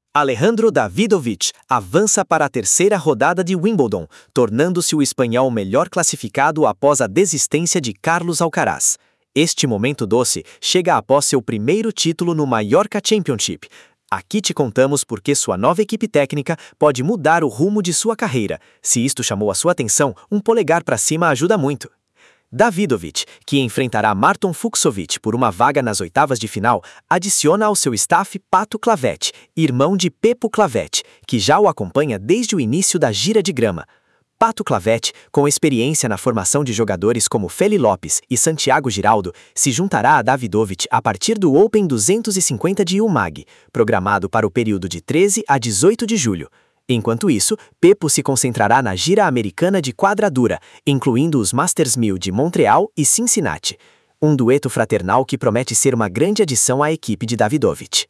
Alejandro Davidovich avança para a terceira rodada de Wimbledon, tornando-se o espanhol melhor classificado após a desistência de Carlos Alcaraz. Este momento doce chega após seu primeiro título no Mallorca Championship. Aqui te contamos porque sua nova equipe técnica pode mudar o rumo de sua carreira. Se isto chamou a sua atenção, um polegar para cima ajuda muito. Davidovich, que enfrentará Marton Fucsovics por uma vaga nas oitavas de final, adiciona ao seu staff Pato Clavet, irmão de Pepo Clavet, que já o acompanha desde o início da gira de grama. Pato Clavet, com experiência na formação de jogadores como Feli Lopes e Santiago Giraldo, se juntará a Davidovich a partir do Open 250 de UMAG, programado para o período de 13 a 18 de julho. Enquanto isso, Pepo se concentrará na gira americana de quadradura, incluindo os Masters 1000 de Montreal e Cincinnati. Um dueto fraternal que promete ser uma grande adição à equipe de Davidovich.